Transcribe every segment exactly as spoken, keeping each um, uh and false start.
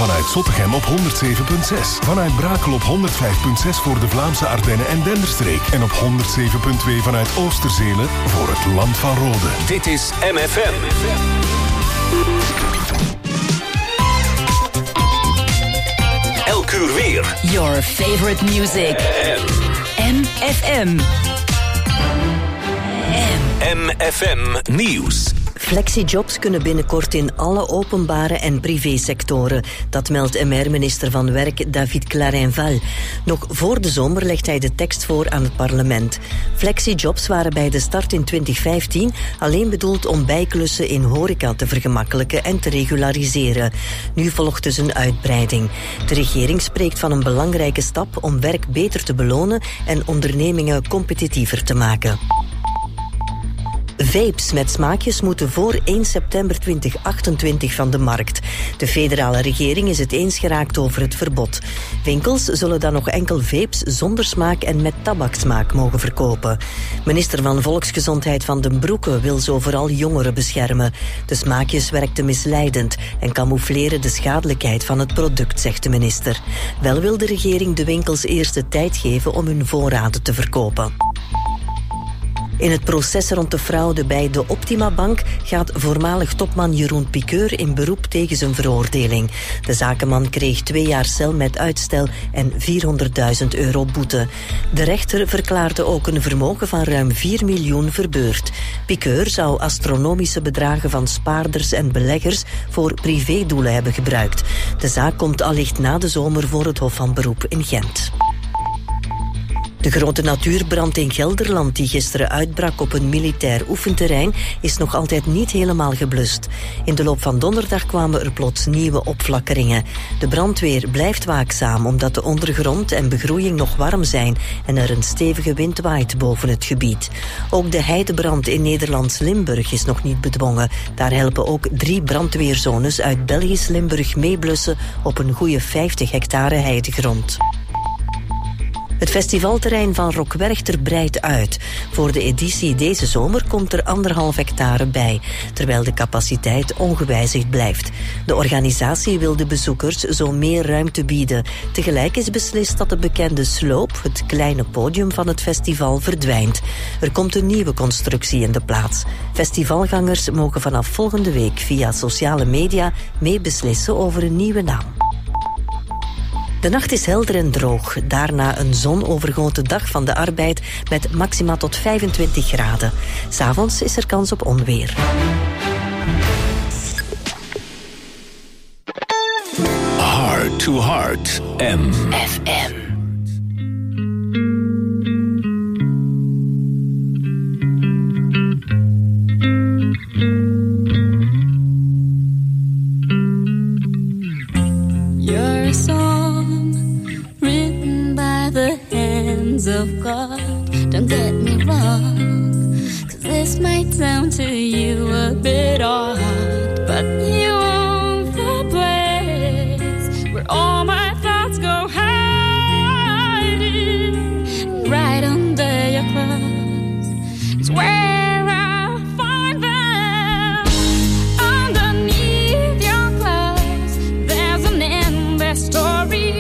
Vanuit Zottegem op honderd zeven komma zes. Vanuit Brakel op honderd vijf komma zes voor de Vlaamse Ardennen en Denderstreek. En op honderd zeven komma twee vanuit Oosterzelen voor het Land van Rode. Dit is M F M. Elk uur weer. Your favorite music. M F M. M F M Nieuws. Flexijobs kunnen binnenkort in alle openbare en privésectoren. Dat meldt M R-minister van Werk David Clarinval. Nog voor de zomer legt hij de tekst voor aan het parlement. Flexijobs waren bij de start in twintig vijftien alleen bedoeld om bijklussen in horeca te vergemakkelijken en te regulariseren. Nu volgt dus een uitbreiding. De regering spreekt van een belangrijke stap om werk beter te belonen en ondernemingen competitiever te maken. Vapes met smaakjes moeten voor één september twintig achtentwintig van de markt. De federale regering is het eens geraakt over het verbod. Winkels zullen dan nog enkel vapes zonder smaak en met tabaksmaak mogen verkopen. Minister van Volksgezondheid Van den Broeke wil zo vooral jongeren beschermen. De smaakjes werkten misleidend en camoufleren de schadelijkheid van het product, zegt de minister. Wel wil de regering de winkels eerst de tijd geven om hun voorraden te verkopen. In het proces rond de fraude bij de Optima Bank gaat voormalig topman Jeroen Piqueur in beroep tegen zijn veroordeling. De zakenman kreeg twee jaar cel met uitstel en vierhonderdduizend euro boete. De rechter verklaarde ook een vermogen van ruim vier miljoen verbeurd. Piqueur zou astronomische bedragen van spaarders en beleggers voor privédoelen hebben gebruikt. De zaak komt allicht na de zomer voor het Hof van Beroep in Gent. De grote natuurbrand in Gelderland die gisteren uitbrak op een militair oefenterrein is nog altijd niet helemaal geblust. In de loop van donderdag kwamen er plots nieuwe opflakkeringen. De brandweer blijft waakzaam omdat de ondergrond en begroeiing nog warm zijn en er een stevige wind waait boven het gebied. Ook de heidebrand in Nederlands Limburg is nog niet bedwongen. Daar helpen ook drie brandweerzones uit Belgisch Limburg meeblussen op een goede vijftig hectare heidegrond. Het festivalterrein van Rockwerchter breidt uit. Voor de editie deze zomer komt er anderhalf hectare bij, terwijl de capaciteit ongewijzigd blijft. De organisatie wil de bezoekers zo meer ruimte bieden. Tegelijk is beslist dat de bekende sloop, het kleine podium van het festival, verdwijnt. Er komt een nieuwe constructie in de plaats. Festivalgangers mogen vanaf volgende week via sociale media meebeslissen over een nieuwe naam. De nacht is helder en droog. Daarna een zonovergoten dag van de arbeid met maxima tot vijfentwintig graden. 'S Avonds is er kans op onweer. Heart to Heart. M F M. Of God, don't get me wrong, 'cause this might sound to you a bit odd, but you own the place where all my thoughts go hiding, right under your clothes. It's where I find them. Underneath your clothes, there's an endless story.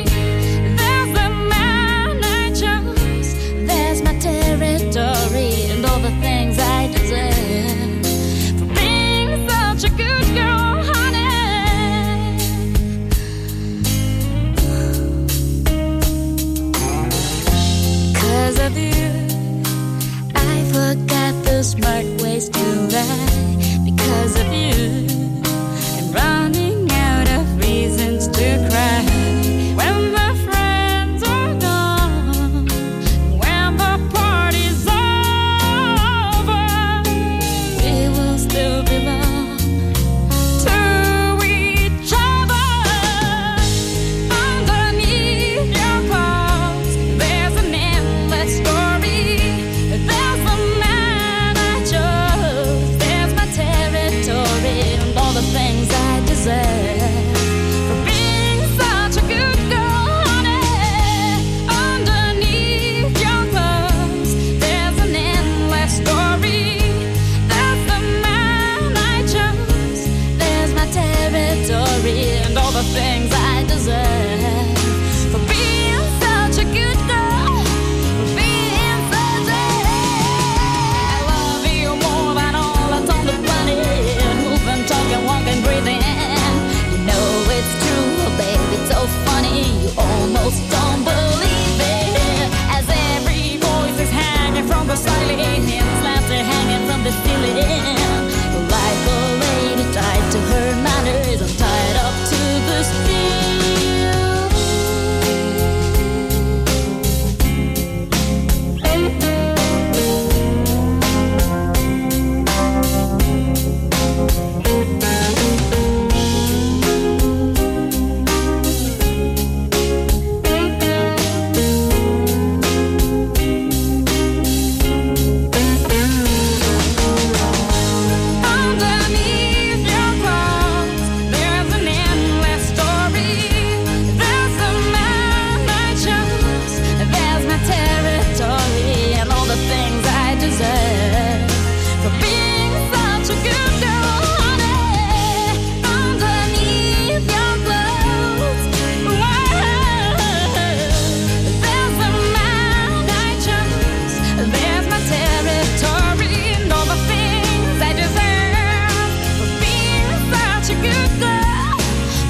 Territory and all the things I deserve for being such a good girl, honey. 'Cause of you, I forgot the smart ways to lie. Because of you, I'm running out of reasons to cry. When the friends are gone, when the party's over, we will still belong to each other. Underneath your clothes, there's an endless story. There's the man I chose, there's my territory, and all the things I deserve for being such a good girl, honey. Underneath your clothes, there's an endless story. There's the man I chose, there's my territory, and all the things I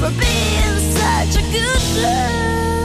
for being such a good love.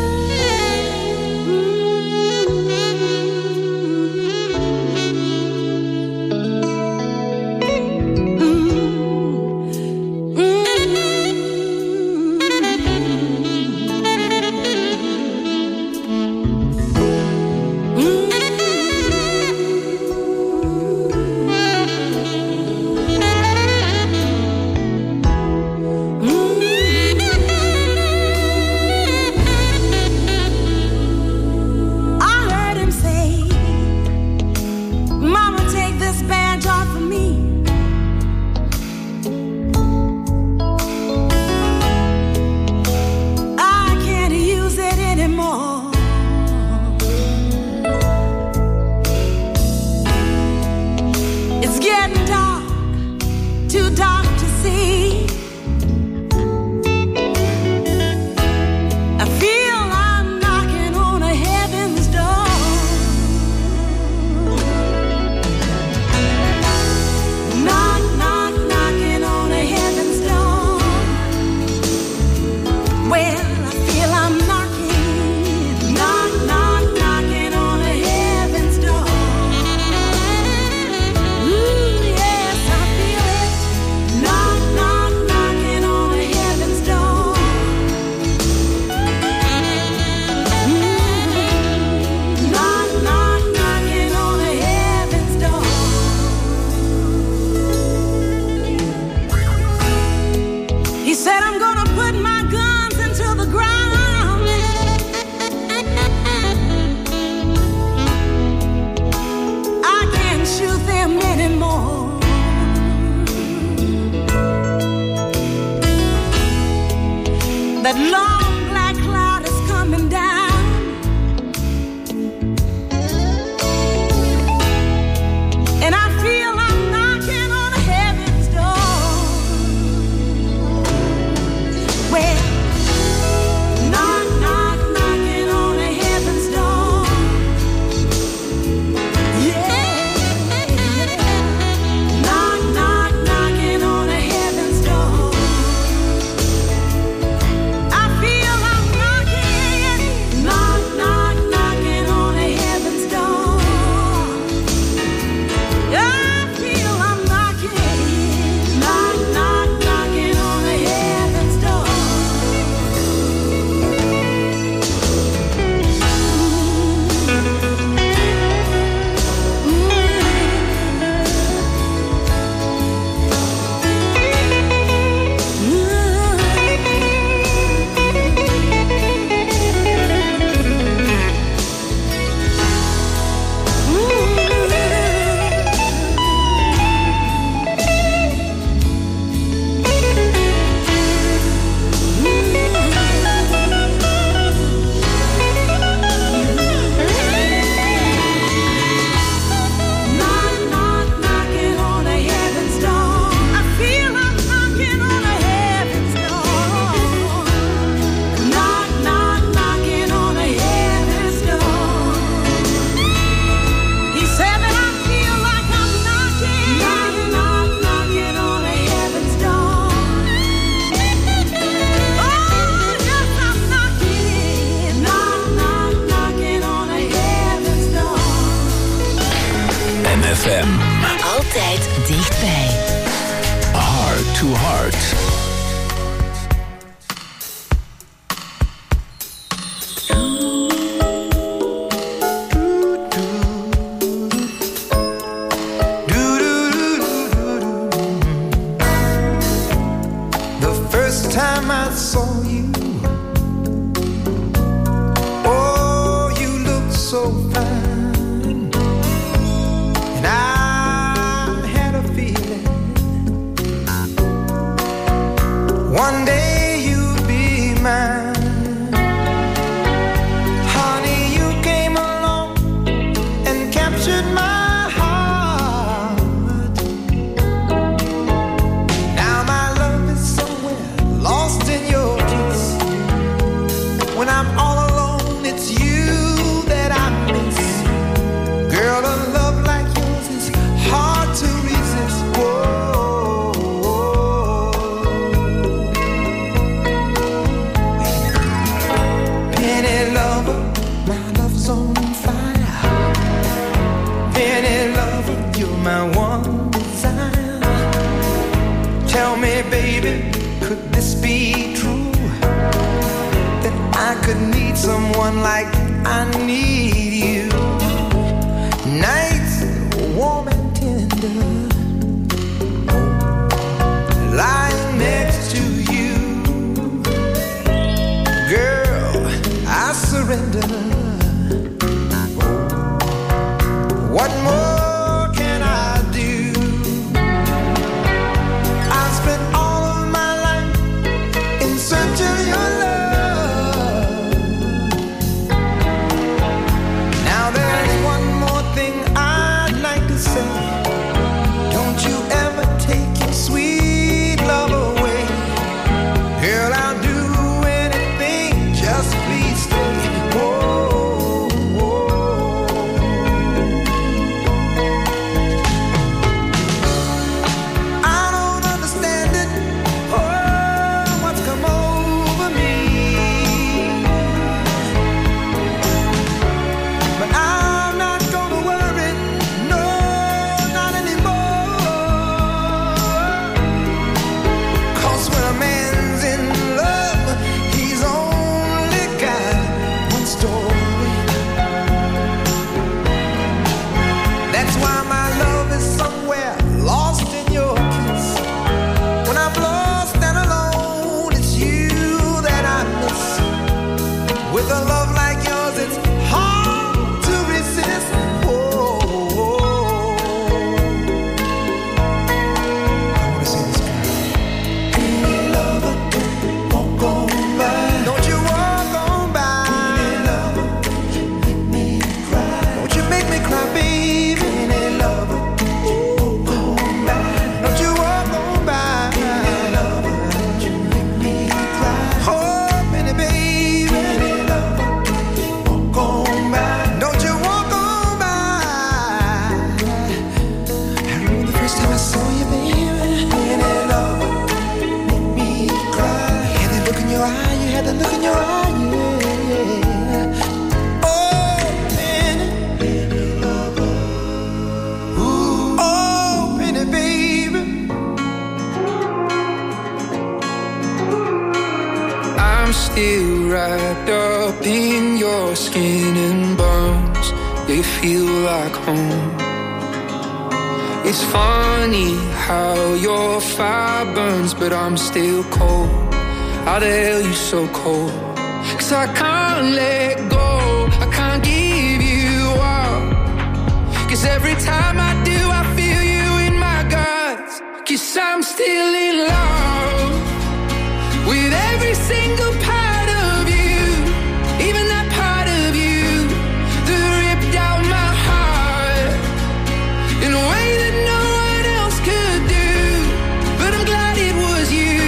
Altijd dichtbij. Heart to Heart. The first time I saw you, oh, you looked so fine, and I had a feeling one day you'd be mine. Honey, you came along and captured my heart. Now my love is somewhere lost in your kiss. When I'm all alone, it's you that I miss. Girl, a love like yours is hard to resist. Whoa, whoa. need someone like I need you. Nights warm and tender, lying next to you. Girl, I surrender. What more can I do? I've spent all of my life in search of your love. Now there's one more thing I'd like to say. Don't you ever take your sweet love away. Girl, I'll do anything, just please stay. Whoa, whoa. I don't understand it, oh, what's come over me. But I'm not gonna worry, no, not anymore. 'Cause when a man's in love, he's only got one story. That's why my love is somewhere lost in your kiss. When I'm lost and alone, it's you that I miss. With a love like yours, it's hard to resist. Whoa, whoa. I wanna say this, girl. Hey, lover, don't walk on by. Don't you walk on by. Hey, lover, don't you make me cry. Don't you make me cry, baby. Hey, lover, don't you walk on by. Don't you walk on by. Hey, lover, don't you make me cry. Oh, Penny, baby. Hey, lover, walk on by. Don't you walk on by. I remember the first time I saw you, baby. Penny, lover, make me cry. You had that look in your eye, you had that look in your eye, yeah. Oh, Penny, Penny, lover. Ooh, oh, Penny, baby. I'm still wrapped up in your skin and bones. They feel like home. It's funny how your fire burns, but I'm still cold. How the hell you so cold? 'Cause I can't let go, I can't give you up. 'Cause every time I do, I feel you in my guts. 'Cause I'm still in love with every single part of you, even that part of you that ripped out my heart in a way that no one else could do. But I'm glad it was you.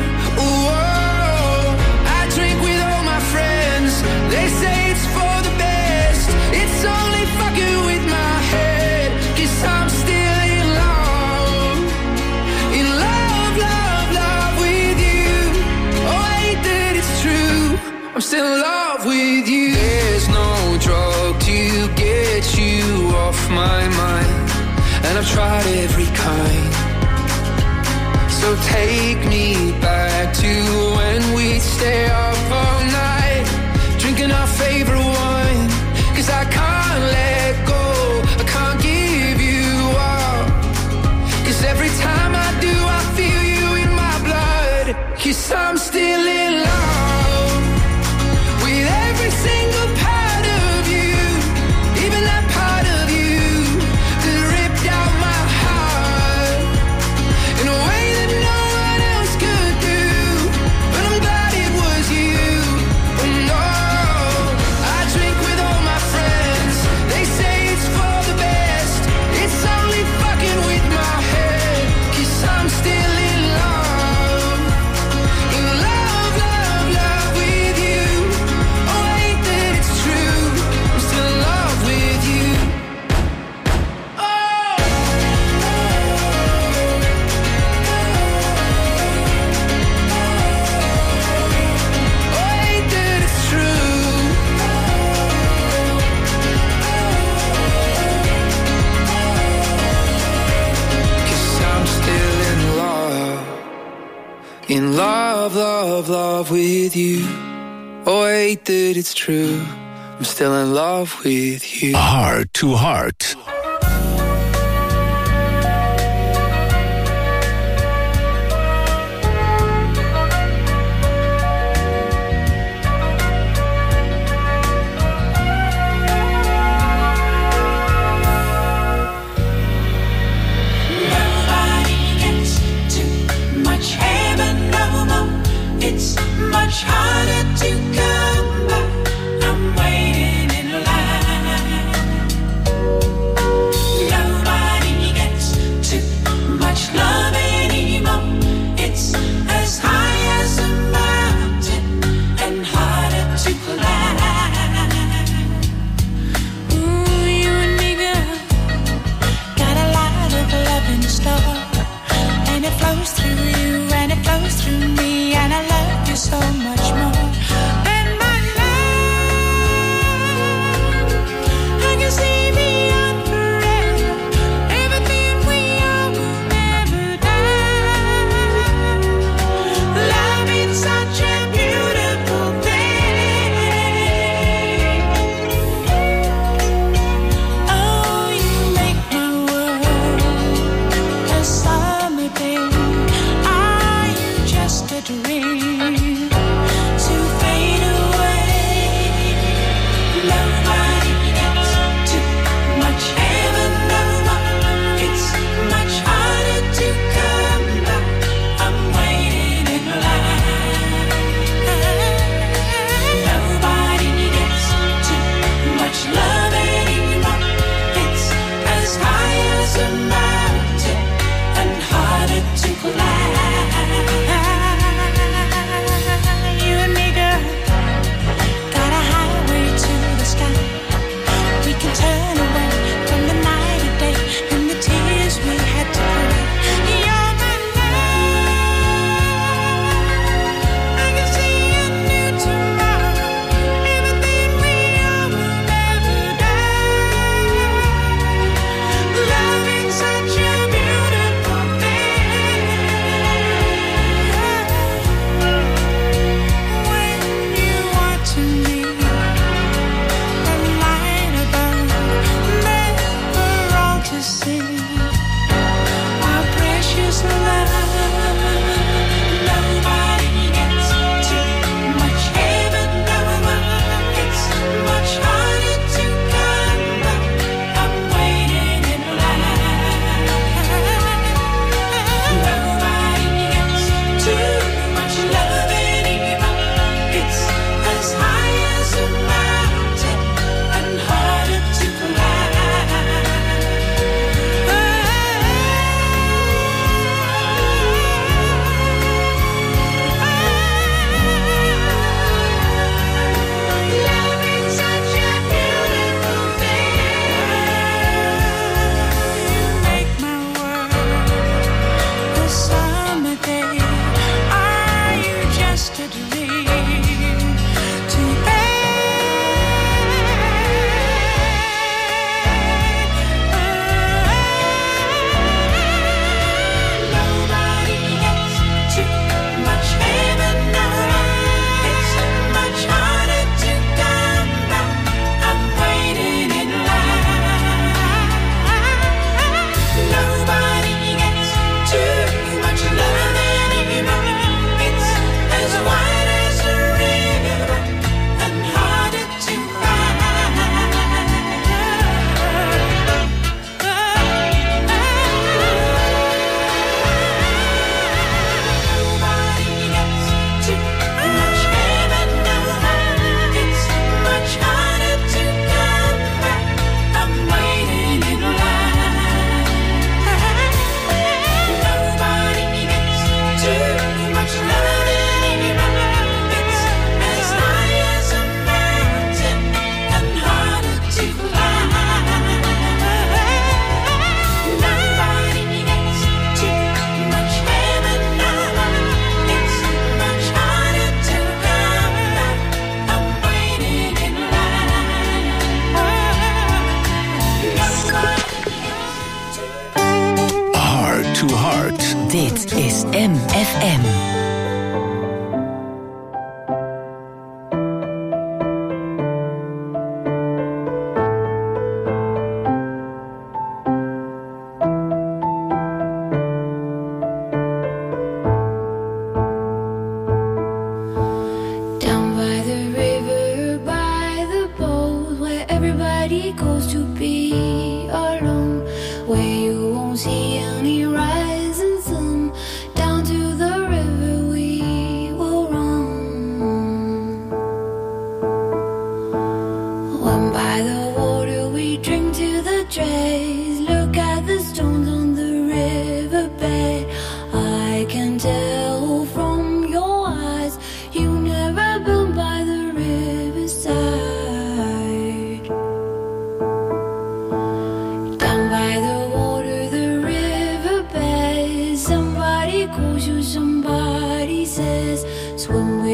Whoa, I drink with all my friends. They say it's for the best. It's only fucking with my head. 'Cause I'm still in love, in love, love, love with you. Oh, I hate that it's true, I'm still in love with you. There's no drug to get you off my mind, and I've tried every kind. So take me back to when we'd stay up all night, drinking our favorite wine. 'Cause I can't let go, I can't give you up. 'Cause every time I do, I feel you in my blood. 'Cause I'm still in love with every single part of you, even that part of you that ripped out my heart in a way that no one else could do. But I'm glad it was you. Oh no, I drink with all my friends. They say it's for the best. It's only fucking with my head. 'Cause I'm still in love, in love, love, love with you. Oh, I hate that it's true, I'm still in love with you. Oh, oh, I hate that it's true. 'Cause I'm still in love, in love, love, love with you. Oh, I hate that it's true. I'm still in love with you. Heart to Heart. It's much harder to come by. I'm waiting in line. Nobody gets too much love anymore. It's as high as a mountain and harder to climb. Ooh, you and me, girl, got a lot of love in store, and it flows through you and it flows through me, and I love you so much more than my love. I can see beyond forever, everything we are will never die. Love is such a beautiful thing. Oh, you make my world a summer day. Are you just a dream to fade away? Nobody gets too much heaven no more. It's much harder to come by. I'm waiting in line. Nobody gets too much love anymore. It's as high as a mountain and harder to climb.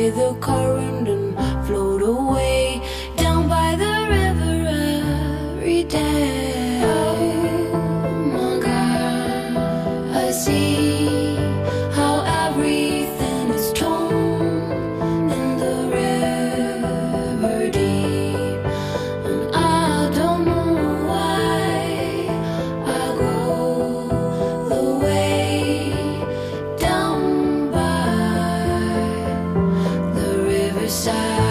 with the current and float away down by the river every day. Oh my God, I see how everything is torn in the river deep, and I don't know why I go the way down by the riverside.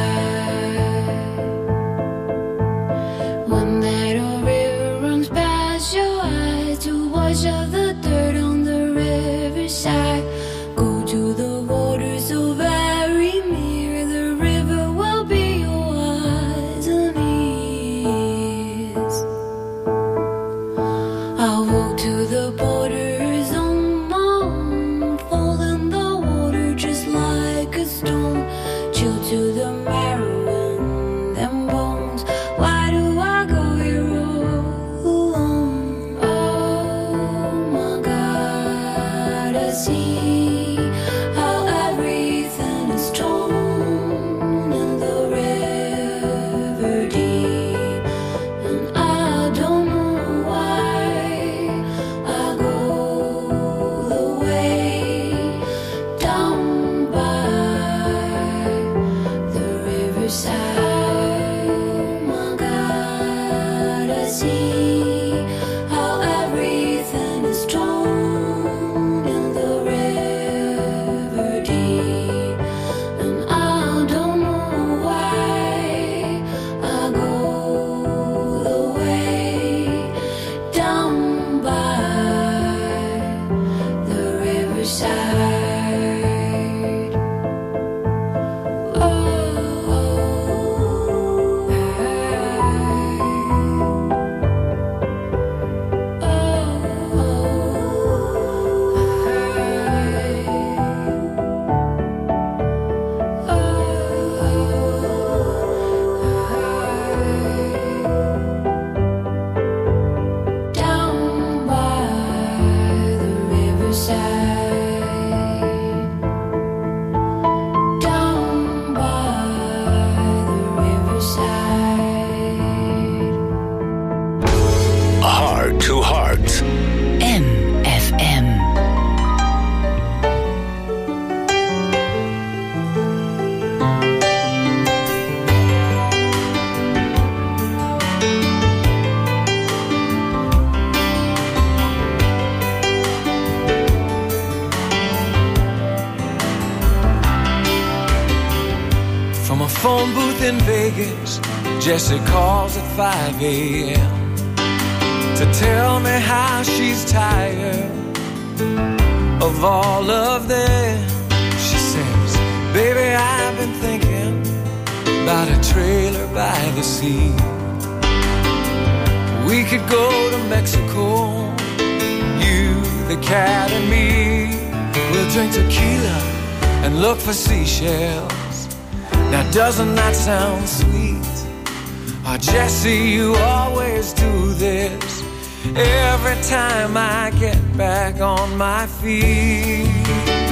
When that old river runs past your eyes to wash off the dirt on the riverside, go to the water so very near. The river will be your eyes and ears. I'll walk to the borders on my own, fall in the water just like a stone, chill to the marrow in them bones. Why do I go here all alone? Oh my God, I see how everything is torn in the river deep, and I don't know why I go the way down by the riverside. My God, I see how everything is torn in the river deep, and I don't know why I go the way down by the riverside. Down by the riverside, down by the riverside. Heart to Heart. M F M. From a phone booth in Vegas, Jessie calls at five a.m. to tell me how she's tired of all of them. She says, baby, I've been thinking about a trailer by the sea. We could go to Mexico, you, the cat, and me. We'll drink tequila and look for seashells. Now doesn't that sound sweet? Oh, Jessie, you always do this every time I get back on my feet.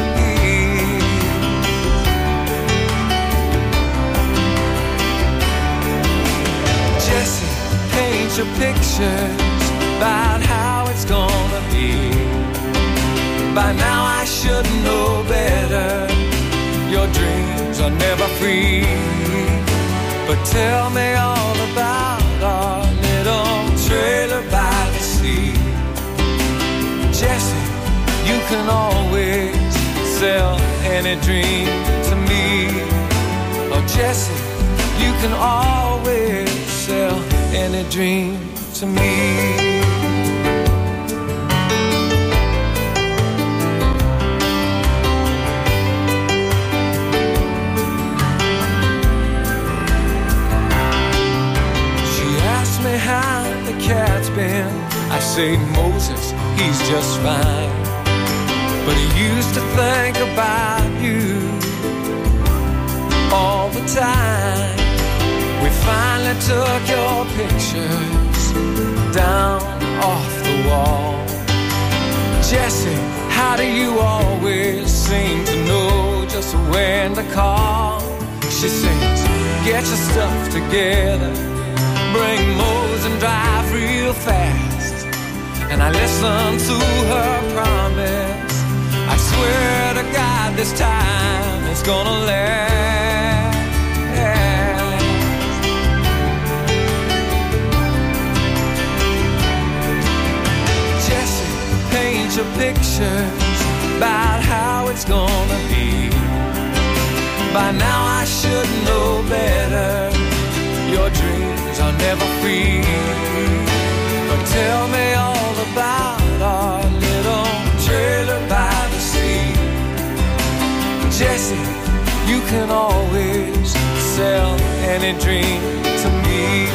Jessie, paint your pictures about how it's gonna be. By now I should know better. Your dreams are never free. But tell me all about our little trailer by the sea. Jessie, you can always sell any dream to me. Oh, Jessie, you can always sell any dream to me. How the cat's been, I say Moses, he's just fine. But he used to think about you all the time. We finally took your pictures down off the wall. Jessie, how do you always seem to know just just when to call. She says, get your stuff together, bring Moe's and drive real fast. And I listen to her promise. I swear to God this time it's gonna last. Jessie, paint your pictures about how it's gonna be. By now I should know better. Your dreams are never free. But tell me all about our little trailer by the sea. Jessie, you can always sell any dream to me.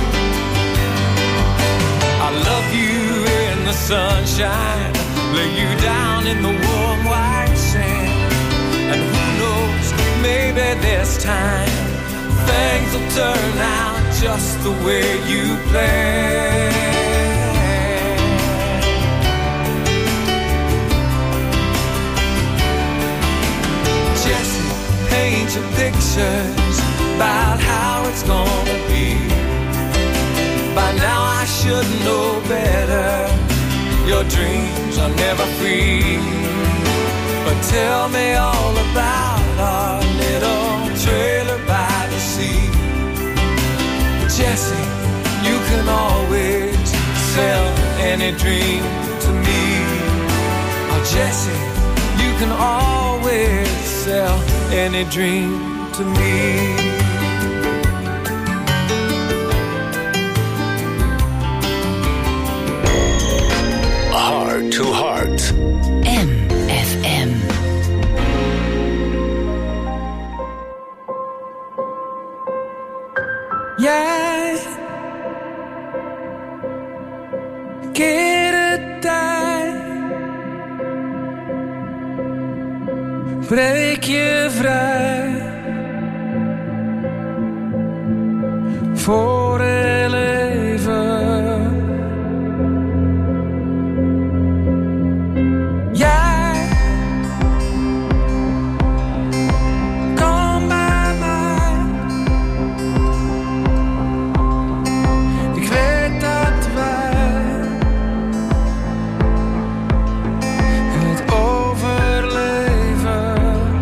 I love you in the sunshine, lay you down in the warm white sand. And who knows, maybe this time things will turn out just the way you planned. Jessie, paint your pictures about how it's gonna be. By now I should know better. Your dreams are never free. But tell me all about our little trailer by the sea. Jessie, you can always sell any dream to me. Oh, Jessie, you can always sell any dream to me. Heart to Heart. M F M. Jij keer de tijd, breek je vrij voor heel even. Jij kom bij mij. Ik weet dat wij het overleven.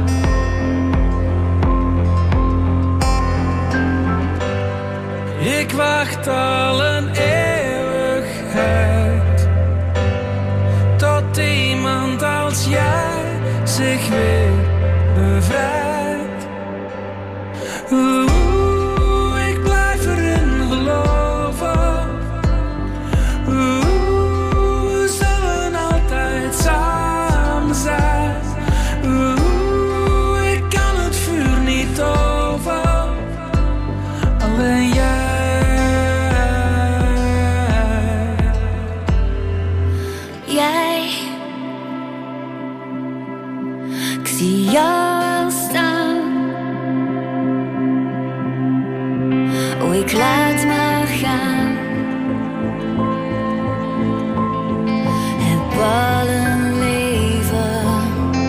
Ik wacht al een eeuwigheid tot iemand als jij zich weer bevrijdt. Oeh, ik blijf erin geloven. Oeh, we zullen altijd samen zijn. Oeh, ik kan het vuur niet over. Alleen jij. Jij, ik zie jou staan. Oh, ik laat maar gaan. Heb al een leven.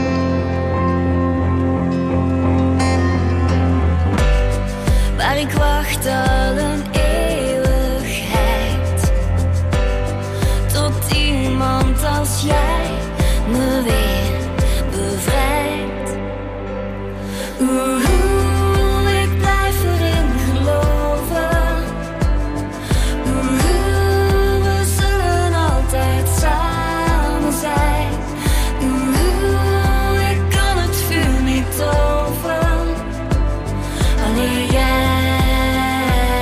Maar ik wacht al een eeuwigheid tot iemand als jij me weer bevrijdt. Oeh, ik blijf erin geloven. Oeh, we zullen altijd samen zijn. Oeh, ik kan het vuur niet over. Alleen jij.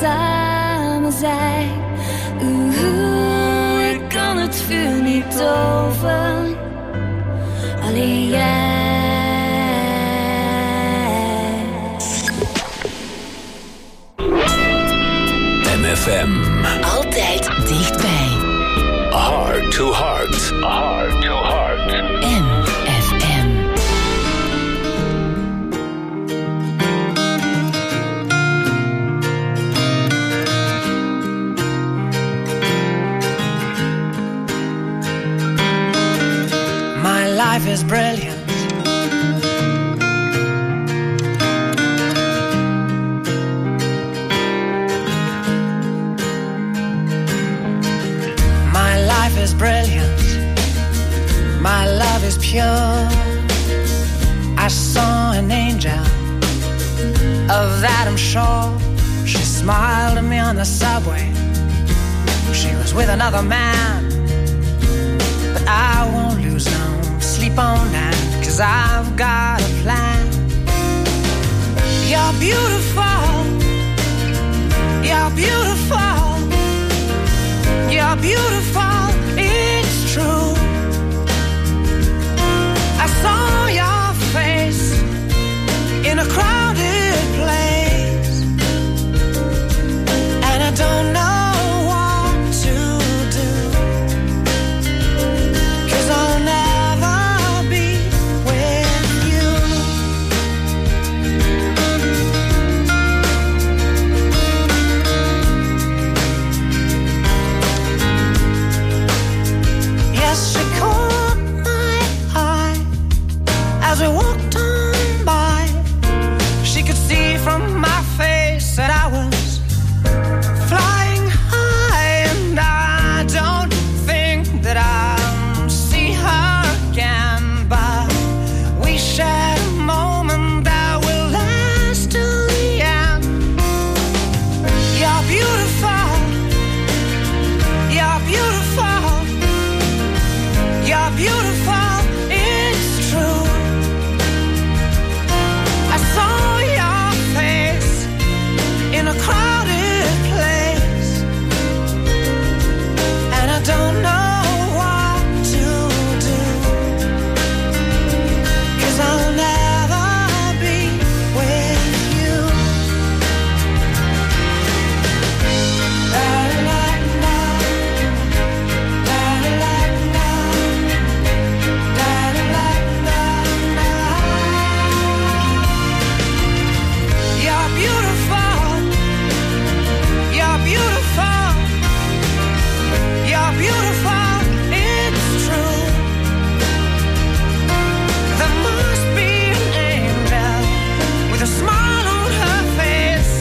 samen zijn. Oeh, ik kan het vuur niet over. Alleen jij. M F M. Altijd dichtbij. Heart to heart. Heart to heart. M F M. My life is brilliant. My life is brilliant. My love is pure. I saw an angel, of that I'm sure. She smiled at me on the subway. She was with another man, but I won't lose no sleep on that, 'cause I've got a plan. You're beautiful. You're beautiful. You're beautiful. It's true. I saw your face in a crowded place, and I don't know what to do, 'cause I'll never be with you. Yes, she caught my eye as we walked on by. She could see from my face that I was flying high, and I don't think that I'll see her again, but we shared a moment that will last till the end. You're beautiful. You're beautiful. You're beautiful. It's true. I saw your face in a crowded place, and I don't know what to do, 'cause I'll never be with you. La la la, la la la, la la la la. You're beautiful. You're beautiful. You're beautiful. It's true. There must be an angel with a smile on her face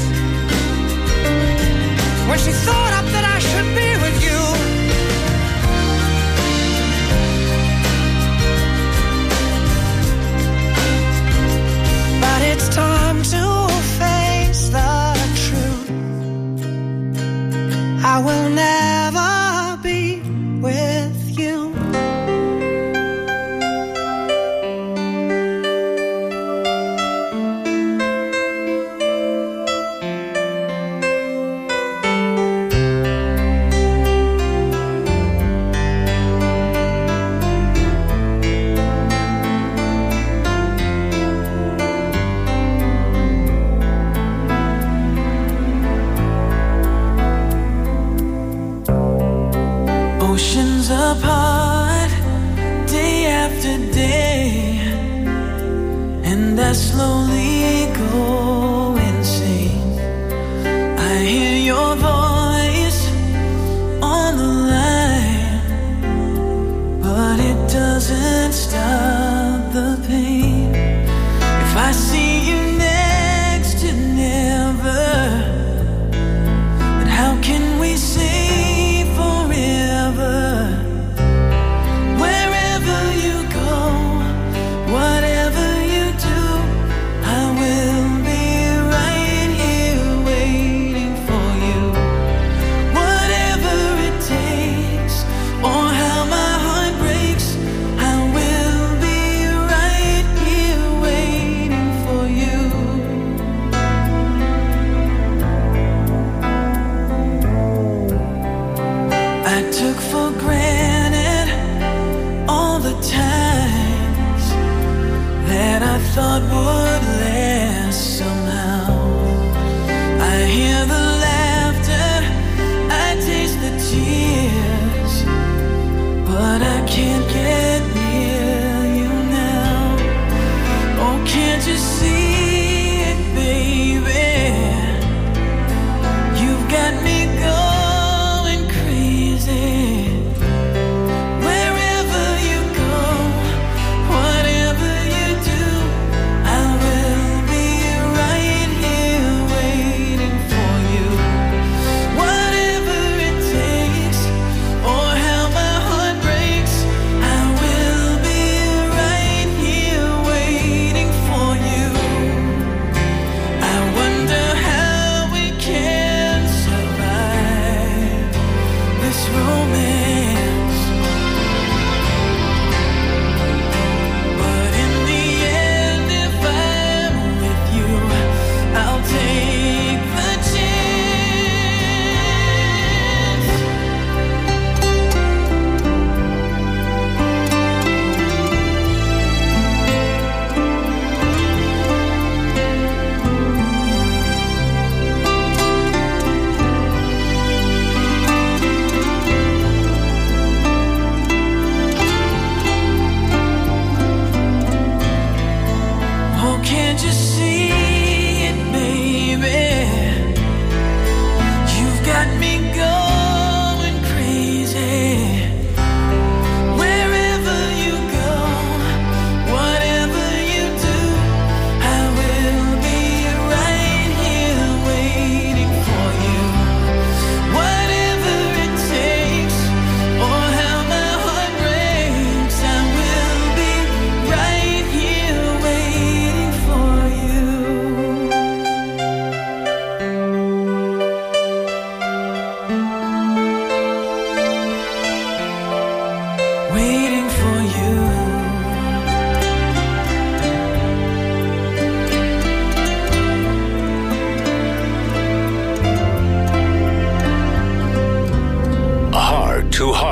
when she thought up that I should be with you. But it's time to face the truth. I will never be with you. Oceans apart, day after day, and I slowly go insane. I hear your voice on the line, but it doesn't stop the pain. If I see you next to never, then how can we say forever?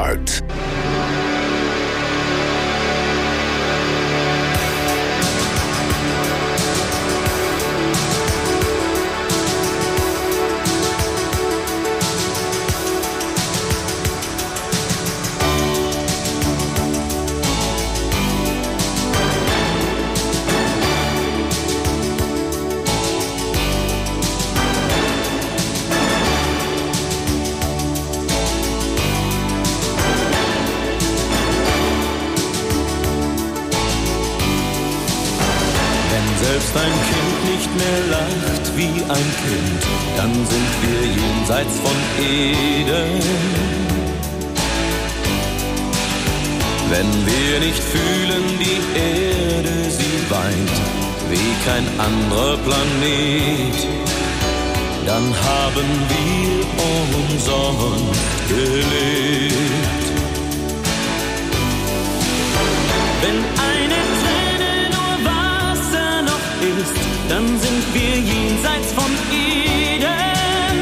Heart. Selbst ein Kind nicht mehr lacht wie ein Kind, dann sind wir jenseits von Eden. Wenn wir nicht fühlen, die Erde, sie weint wie kein anderer Planet, dann haben wir umsonst gelebt. Wenn eine Träne nur Wasser noch ist, dann sind wir jenseits von Eden.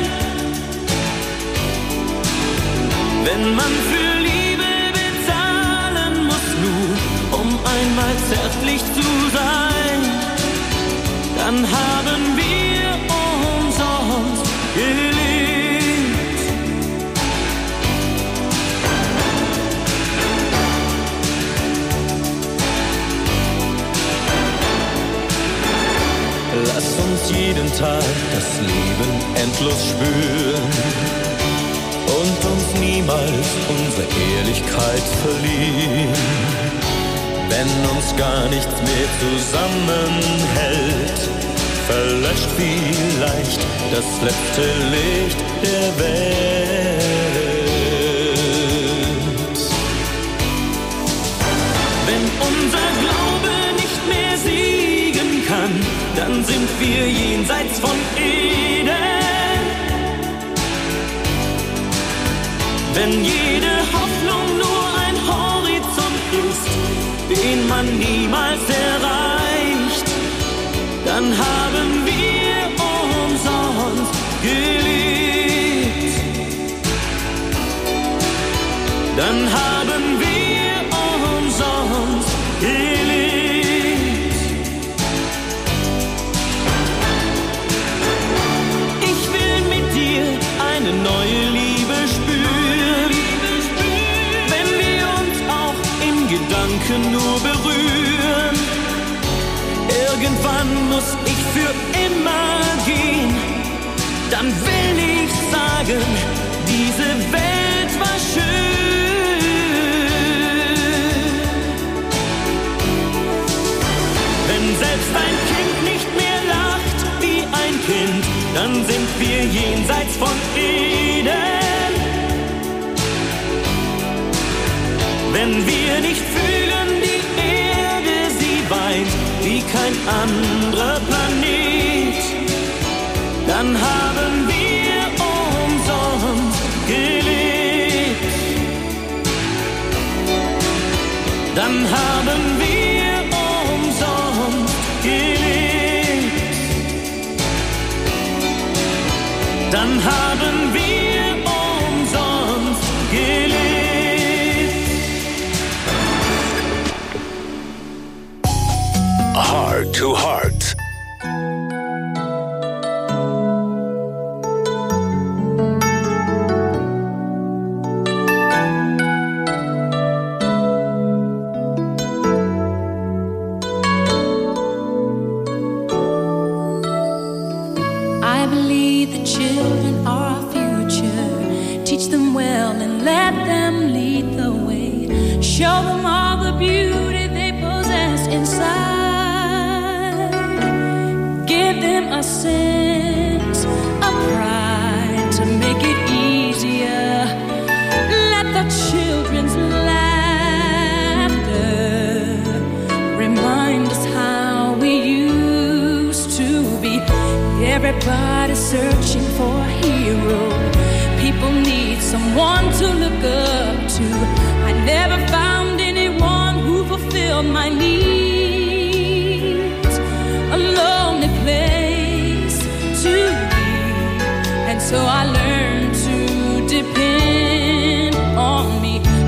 Wenn man für Liebe bezahlen muss, nur um einmal zärtlich zu sein, dann haben wir umsonst gelebt. Lass uns jeden Tag das Leben endlos spüren und uns niemals unsere Ehrlichkeit verlieren. Wenn uns gar nichts mehr zusammenhält, verlöscht vielleicht das letzte Licht der Welt. Wenn unser Glaube nicht mehr siegen kann, dann sind wir jenseits von Eden. Wenn jede Hoffnung nur ein Horizont ist, den man niemals erreicht, dann haben wir umsonst gelebt. Dann haben wir umsonst gelebt. Ich will mit dir eine neue Liebe spüren, wenn wir uns auch in Gedanken nur berühren. Irgendwann muss ich für immer gehen, dann will ich sagen, diese Welt war schön. Wenn selbst ein Kind nicht mehr lacht wie ein Kind, dann sind wir jenseits von Eden. Wenn wir nicht fühlen, die Erde, sie weint wie kein anderer Planet, dann haben wir umsonst gelebt. Dann haben wir umsonst gelebt. Dann haben wir umsonst gelebt. Heart to Heart. I believe the children are our future. Teach them well and let them lead the way. Show them all the beauty they possess inside. Give them a sense of pride to make it easier. Let the children's laughter remind us how we used to be. Everybody's searching for a hero. People need someone to look up to. I never found anyone who fulfilled my needs. A lonely place to be, and so I learned to depend on me.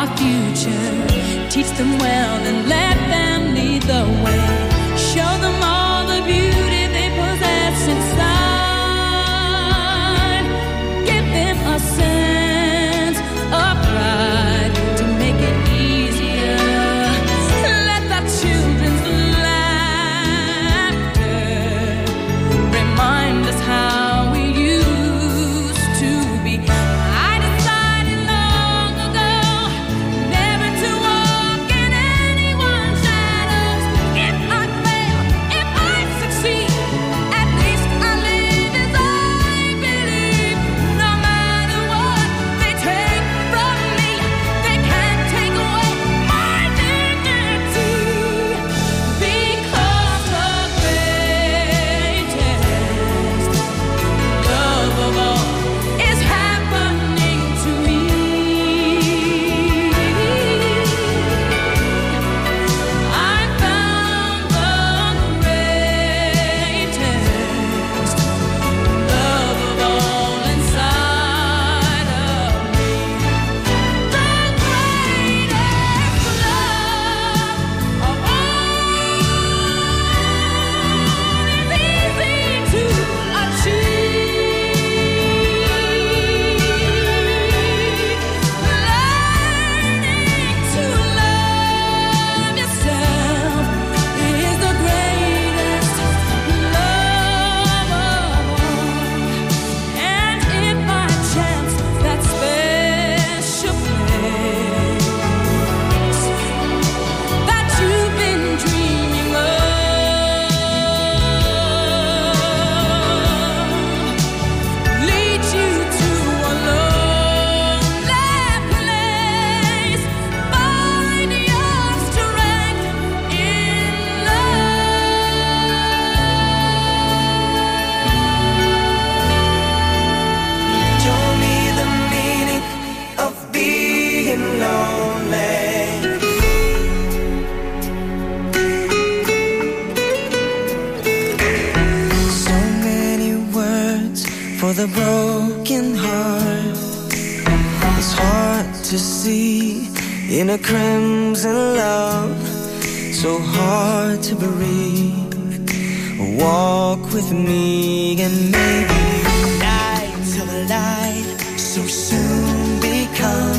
our future. Teach them well and let them lead the way. Show them all the beauty they possess inside. Give them a sense of pride to make it easier. Let the children's laughter remind us how we used to be. I decided long ago never to walk in anyone's shadows. If I fail, if I succeed, at least I live as I believe. No matter what they take from me, they can't take away my dignity. Because the greatest love of all is happening to me. I found the greatest love of all inside of me. The greatest love of all is easy to achieve. Learning to love yourself is the greatest love of all. And if by chance that special place that you've been dreaming of leads you to a lonely place, find your strength in love. Show me the meaning of being lonely. So many words for the broken heart. It's hard to see in a crimson love. So hard to breathe. Walk with me and maybe night till the light so soon become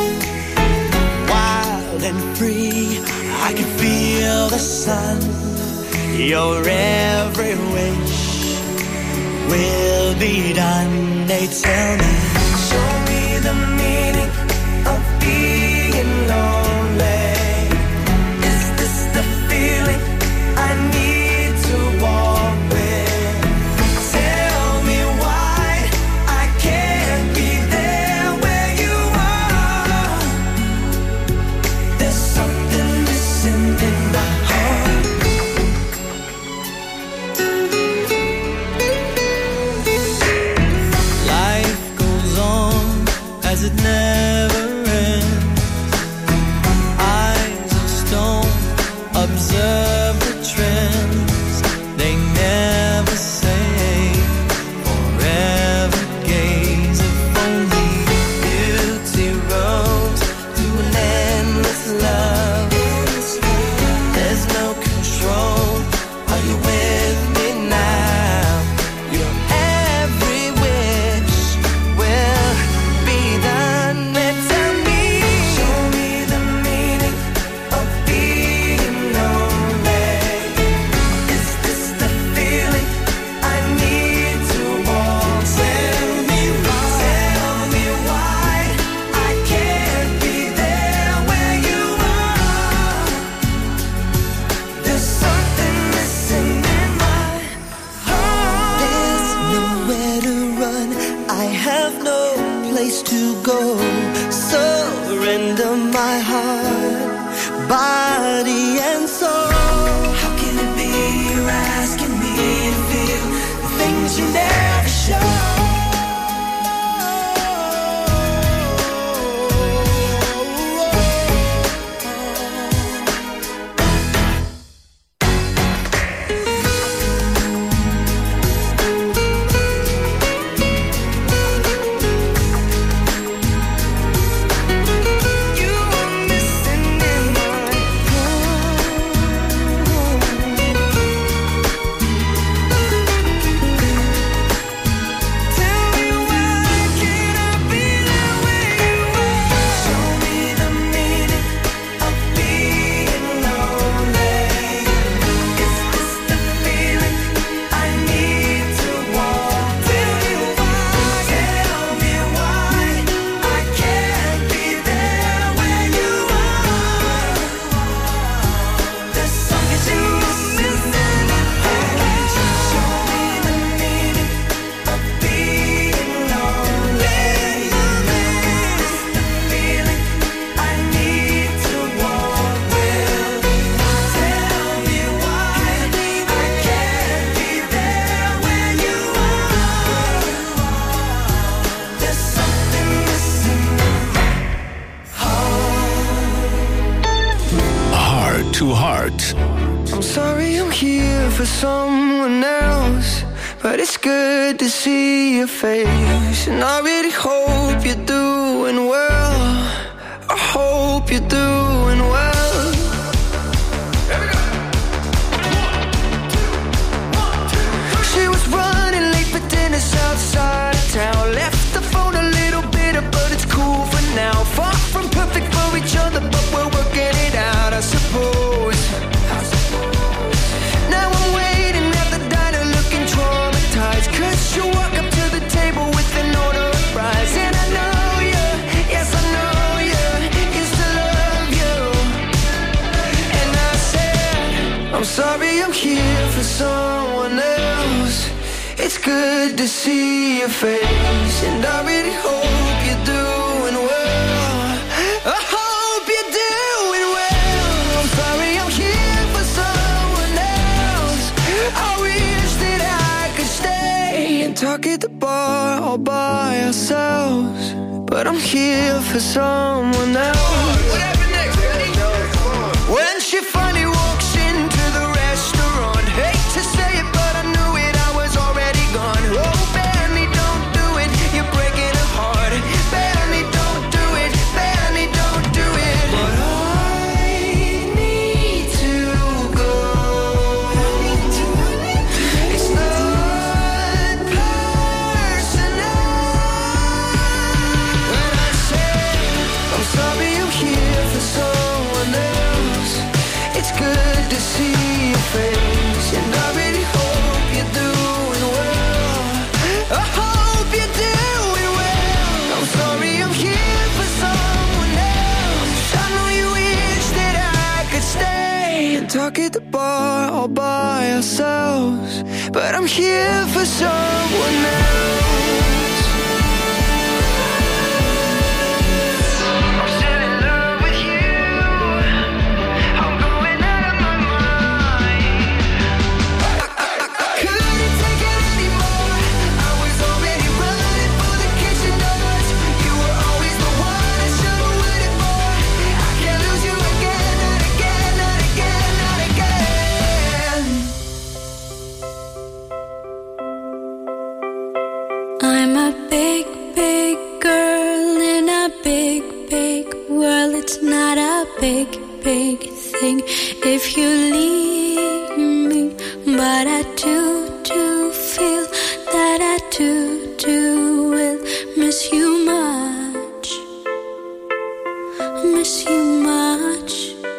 wild and free. I can feel the sun. Your every wish will be done. They tell me, show me the meaning of being lonely. Is this the feeling I need to walk with? Tell me why I can't be there where you are. There's something missing in my heart. Life goes on as it never ends. Eyes of stone observe the trends. They never say forever gaze. If only beauty rose through an endless love. There's no control. Are you with me now? Your every wish will be done. They tell me, show me the meaning of being lonely. Is this the feeling I need to walk? Tell me why, tell me why I can't be there where you are. There's something missing in my heart. There's nowhere to run. I have no place to go. Surrender my heart, body and soul. How can it be you're asking me to feel the things you never show? You for someone else, but it's good to see your face. And I really hope you're doing well. I hope you're doing well. She was running late for dinner outside of town. Left the phone a little bitter, but it's cool for now. Far from perfect for each other, but we're working it out, I suppose. Now I'm waiting at the diner looking traumatized, 'cause you walk up to the table with an order of fries. And I know you, yes I know you, used to love you. And I said, I'm sorry I'm here for someone else. It's good to see your face, and I really hope you're doing well. I hope you're doing well. I'm sorry I'm here for someone else. I wish that I could stay and talk at the bar all by ourselves, but I'm here for someone else. What happened next? When she finally walks into the restaurant, hate to say it, but I knew it, I was already gone. Oh, Benny, don't do it, you're breaking her heart. Benny, don't do it, Benny, don't do it. But I need to go. It's not personal. When I say I'm sorry I'm here for someone else, it's good to see your face, and I really hope you're doing well. I hope you're doing well. I'm sorry I'm here for someone else. I know you wish that I could stay and talk at the bar all by ourselves, but I'm here for someone else. I'm still in love with you. I'm going out of my mind. Couldn't take it anymore. I was already running for the kitchen doors. You were always the one I should have waited for. I can't lose you again, not again, not again, not again. I'm a big, big girl in a big, big world. It's not a big, big thing if you leave me, but I do, do feel that I do, do will miss you much, miss you much.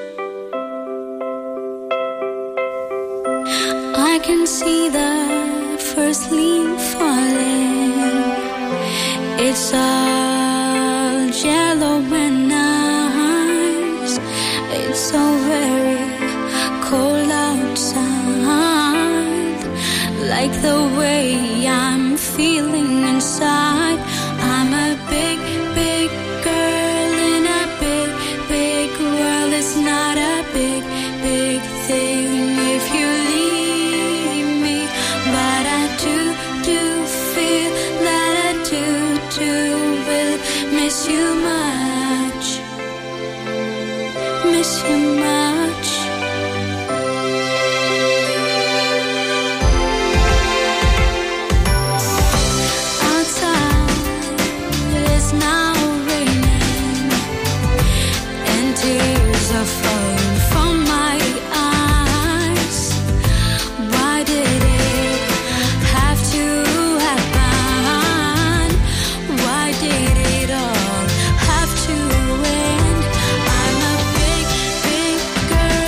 I can see the first leaf falling. It's all yellow and nice. It's so very cold outside, like the way I'm feeling inside. I'm a big, big girl in a big, big world. It's not a big, big thing if you leave me, but I do, do feel that I do, do will miss you much, miss you much. Outside it's now raining, and tears are falling from my eyes. Why did it have to happen? Why did it all have to end? I'm a big, big girl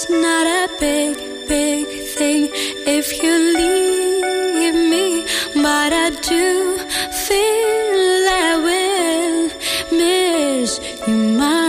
not a big, big thing if you leave me, but I do feel I will miss you, my